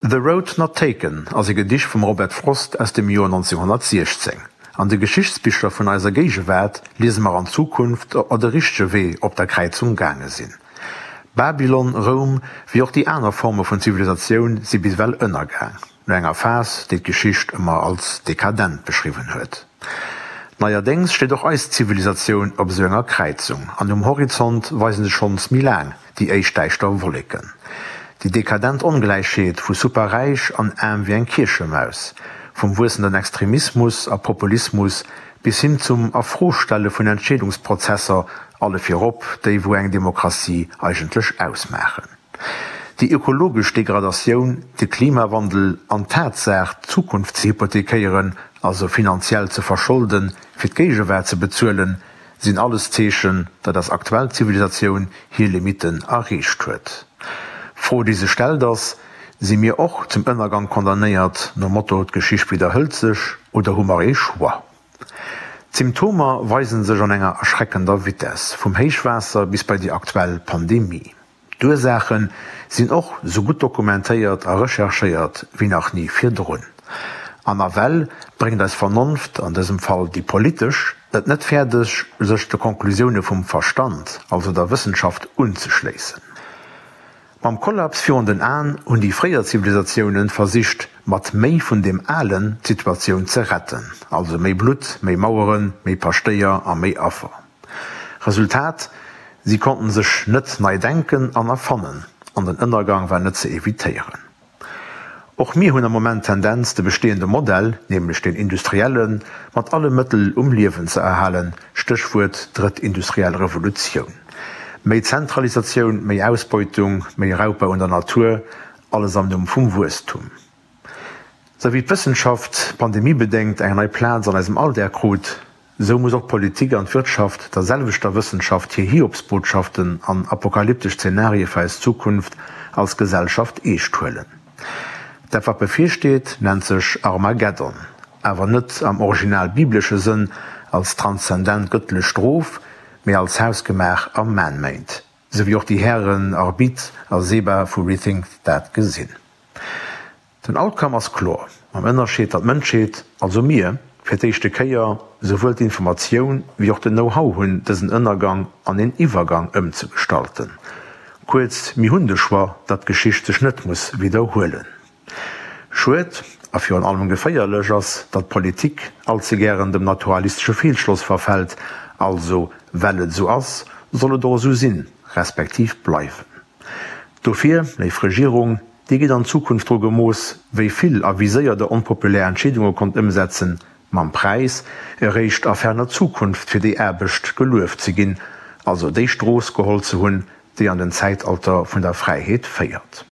The Road Not Taken ass e Gedicht vum Robert Frost aus dem Joer 1916. An de Geschichtsbücher vun eiser Gegewert lesen mar an Zukunft a de richsche Wee op der Kreizung gange sinn. Babylon, Rom, wie auch die aner Formen vun Zivilisation si bis well ënnergang. No enger Fas déi d'Geschicht immer als dekadent beschrieben huet. Neuerdings steht auch als Zivilisation op so enger Kreizung. An dem Horizont weisen se schons Milan, die Eichsteichter Wolken. Die dekadent Ungleichheit vu superreich an arm wie ein Kirchemaus, vom wussenden Extremismus a Populismus bis hin zum Afrostelle vun Entschädungsprozesser alle firop, déi wo eng Demokratie eigentlich ausmachen. Die ökologische Degradation, de Klimawandel an Tatsache Zukunft zu hypothekieren, also finanziell zu verschulden, fir d'Gegewert zu bezuelen, sind alles Zeichen, dat das aktuelle Zivilisation hier Limiten erreicht huet. Vor diese Stellders sie mir auch zum Untergang kondamniert, no Motto Geschicht wiederhölt sich oder Humor schwa. Symptome weisen sich an enger erschreckender Vitesse, vom Heichwasser bis bei die aktuelle Pandemie. Die Ursachen sind auch so gut dokumentiert und recherchiert wie noch nie vordrun. An der Welt bringt es Vernunft, an diesem Fall die politisch, das nicht fertig, sich die Konklusionen vom Verstand, also der Wissenschaft, unzuschließen. Beim Kollaps führenden an und die freie Zivilisationen versicht, mat méi vun dem allen Situation zu retten, also méi Blut, méi Mauern, méi Pasteier a méi Affer. Resultat: sie konnten sich net nei denken an erfannen, an den Untergang war net zu evitieren. Auch mir hunn am Moment Tendenz de bestehende Modell, nämlich den industriellen, mat alle Mittel Leben zu erhalen, Stichwort drittindustrielle Revolution. Méi Zentralisation, méi Ausbeutung, méi Raubbau an der Natur, allesamt vum Wurstum. So wie Wissenschaft pandemiebedingt eng neii Plan an eisem all der Grot, so muss auch Politik an Wirtschaft derselvichter Wissenschaft hier Hiobsbotschaften an apokalyptisch Szenarien für als Zukunft als Gesellschaft eestuelen. Der was befürsteht, nennt sich Armageddon, aber nicht am original biblische Sinn als transzendent göttliche Strophe, mehr als Hausgemach am Man-Made, so wie auch die Herren Arbit als Seba für Rethink That gesinn. Den Outcome ist klar. Am Unterschied dat Menschheit, also mir, für die erste Keier sowohl die Information wie auch den Know-how hun diesen Untergang an den Übergang umzugestalten. Kurz, mi hundeschwar, dat Geschichte sich nicht muss wiederholen. Schuld, afir an allem gefeierlich ist, dat Politik allzu gern dem naturalistischen Fehlschluss verfällt, also, weil es so ist, soll es auch so sein, respektiv bleiben. Dafür, die Regierung, die geht in Zukunft darüber muss, wie viel avisierte unpopuläre Entscheidungen kommt umsetzen, man Preis erreicht auf ferner Zukunft für die Erbecht gelöft zu gehen, also die Straße geholt zu haben, die an den Zeitalter von der Freiheit feiert.